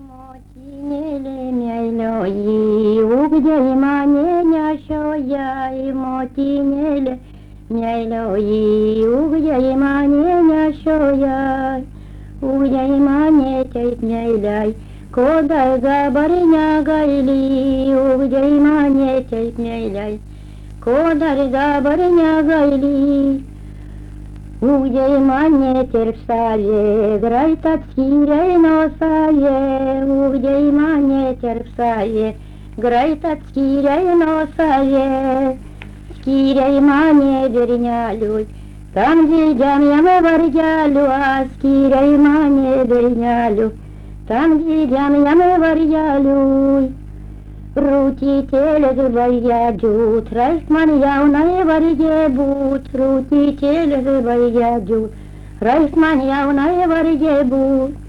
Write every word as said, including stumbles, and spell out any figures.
Motinėlė meilioji, ugdei mane nešioja, motinėlė meilioji, ugdei mane nešioja, ugdei mane taip meiliai, ko dar dabar negaili, ugdei mane taip meiliai, ko dar dabar negaili. Ugdei mane terpsaje, greit atskyrei nuo saje, ugdei mane terpsaje, greit atskyrei nuo saje, skyrei mane berneliui, tam didžiam jam vargeliui, skyrei mane berneliui, tam didžiam jam vargeliui. Rūtytėlės vaigedžiut, raik man jaunai vargė būt, rūtytėlės vaigedžiut, raik man jaunai vargė būt.